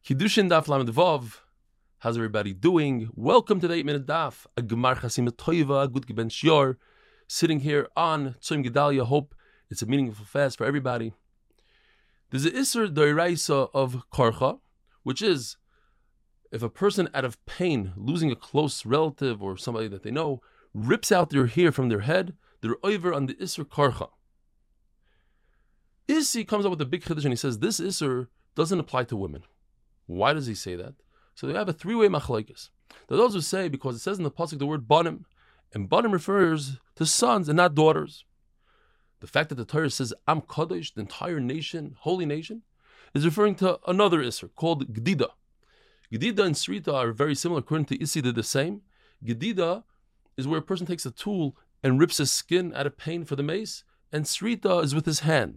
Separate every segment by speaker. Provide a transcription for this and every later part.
Speaker 1: Kiddushin Daf Lamed Vav. How's everybody doing? Welcome to the 8-minute Daf. A Gemar Chasim Toiva, a good Geben Shior. Sitting here on Tzom Gedalia. Hope it's a meaningful fast for everybody. There's an Isser Doiraisa of Karcha, which is if a person out of pain, losing a close relative or somebody that they know, rips out their hair from their head, they're over on the Isser Karcha. Isi comes up with a big chiddush and he says this Isser doesn't apply to women. Why does he say that? So they have a three-way machlokes. There are those who say because it says in the pasuk the word banim, and banim refers to sons and not daughters. The fact that the Torah says Am Kadosh, the entire nation, holy nation, is referring to another Isser called Gedida. Gedida and Srita are very similar. According to Isi, they're the same. Gedida is where a person takes a tool and rips his skin out of pain for the mace, and Srita is with his hand.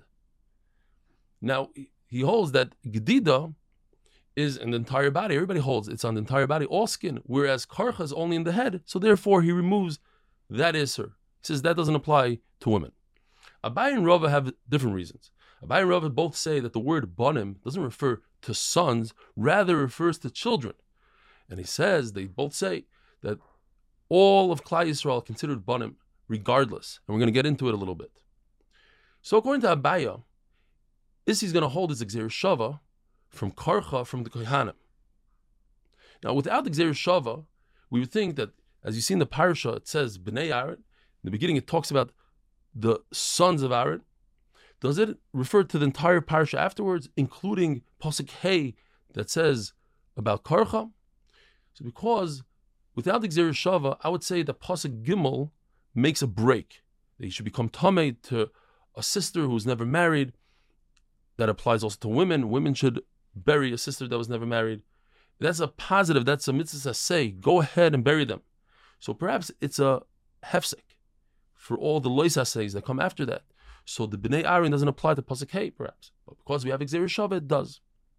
Speaker 1: Now, he holds that Gedida is in the entire body. Everybody holds it's on the entire body, all skin, whereas Karcha is only in the head, so therefore he removes that Isser. He says that doesn't apply to women. Abai and Rava have different reasons. Abai and Rava both say that the word banim doesn't refer to sons, rather refers to children. And he says, they both say that all of Klal Yisrael are considered banim, regardless. And we're going to get into it a little bit. So according to Abaya, Isi's going to hold his Gzeir Shava from Karcha, from the Kohanim. Now, without the Gzeir Shava, we would think that, as you see in the parasha, it says Bnei Aaron. In the beginning, it talks about the sons of Aaron. Does it refer to the entire parasha afterwards, including Pasuk Hey that says about Karcha? So, because without the Gzeir Shava, I would say that Pasuk Gimel makes a break. That he should become Tameh to a sister who's never married. That applies also to women. Women should bury a sister that was never married. That's a positive. That's a mitzvah say. Go ahead and bury them. So perhaps it's a hefsek for all the lois assays that come after that. So the Bnei Aaron doesn't apply to Pasuk Hey, perhaps. But because we have Gzeir Shava, it does.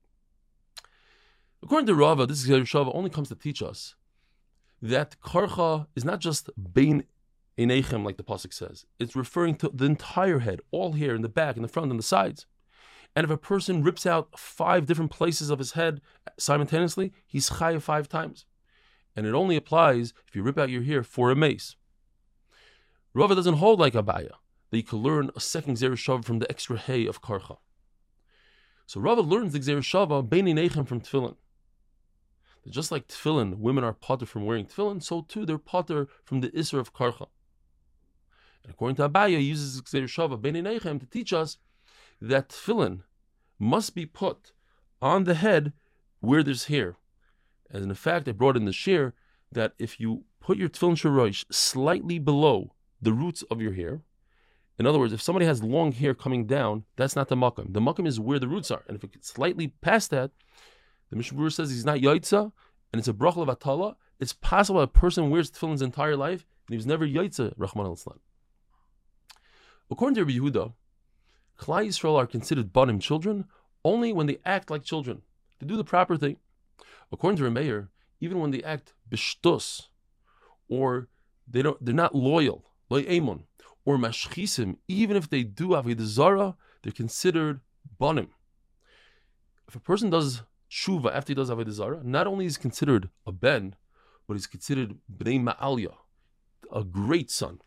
Speaker 1: According to Rava, this Gzeir Shava only comes to teach us that Karcha is not just Bein Einechem, like the Pasuk says. It's referring to the entire head, all hair in the back, in the front, and the sides. And if a person rips out 5 different places of his head simultaneously, he's chayav 5 times. And it only applies if you rip out your hair for a mace. Rava doesn't hold like Abaya, that you can learn a second Gzeir Shava from the extra hay of Karcha. So Rava learns the Gzeir Shava Bein Einechem from Tefillin. Just like Tefillin, women are potter from wearing Tefillin, so too they're potter from the Isser of Karcha. And according to Abaya, he uses Gzeir Shava Bein Einechem to teach us that tefillin must be put on the head where there's hair. And in fact, I brought in the shir that if you put your tefillin shorosh slightly below the roots of your hair, in other words, if somebody has long hair coming down, that's not the makam. The makam is where the roots are. And if it gets slightly past that, the Mishnah Berurah says he's not yaitza, and it's a brachal of atala. It's possible a person wears tefillin his entire life, and he was never yaitza, Rahman al-Islam. According to Rabbi Yehuda, Klal Yisrael are considered banim, children, only when they act like children. They do the proper thing. According to Rameir, even when they act bishtus, or they're not loyal, loy emun, or mashchisim, even if they do avodah zara, they're considered banim. If a person does tshuva after he does avodah zara, not only is he considered a ben, but he's considered bnei ma'alya, a great son.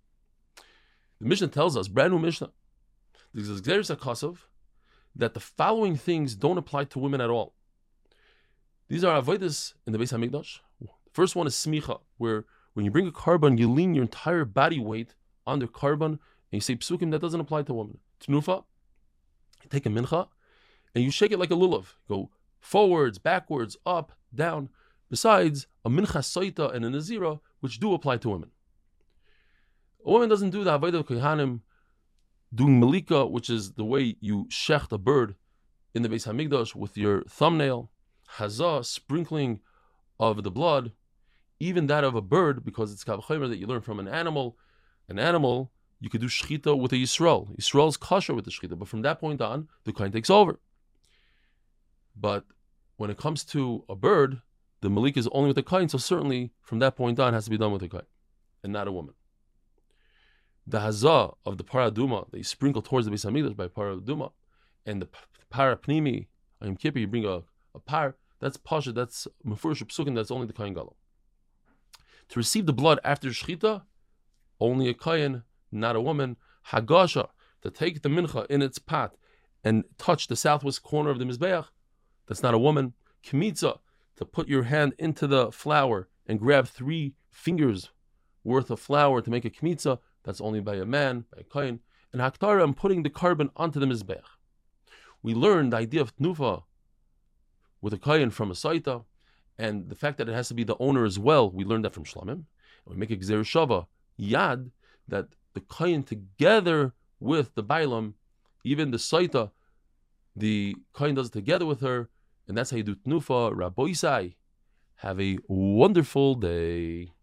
Speaker 1: The Mishnah tells us, brand new Mishnah, there's a Gzeir Sakasov that the following things don't apply to women at all. These are avodas in the Beis Hamikdash. The first one is smicha, where when you bring a carbon, you lean your entire body weight on the carbon, and you say psukim, that doesn't apply to women. Tnufa, you take a mincha, and you shake it like a lulav. Go forwards, backwards, up, down. Besides, a mincha soita and a nazira, which do apply to women. A woman doesn't do the avodah of kohanim, doing malika, which is the way you shecht a bird in the Beis Hamikdash with your thumbnail, hazah, sprinkling of the blood, even that of a bird, because it's kav chomer that you learn from an animal. An animal, you could do shchita with a Yisrael. Yisrael is kosher with the shchita, but from that point on, the kohen takes over. But when it comes to a bird, the malika is only with the kohen, so certainly from that point on, it has to be done with the kohen, and not a woman. The hazah of the paraduma that you sprinkle towards the Beis Hamikdash by paraduma, and the parapnimi, on Yom Kippur, you bring a a par, that's pasha, that's mefurish psukim, that's only the Kohen Gadol. To receive the blood after shechita, only a Kohen, not a woman. Hagasha, to take the mincha in its pot and touch the southwest corner of the mizbeach, that's not a woman. Kmitza, to put your hand into the flour and grab 3 fingers worth of flour to make a kmitza, that's only by a man, by a Kohen. And haktara, I'm putting the carbon onto the mizbeach. We learned the idea of tnufa with a Kohen from a saita, and the fact that it has to be the owner as well, we learned that from Shlamim. And we make a gzer shava, yad, that the Kohen together with the bailam, even the saita, the Kohen does it together with her, and that's how you do tnufa. Rabbi Isai, have a wonderful day.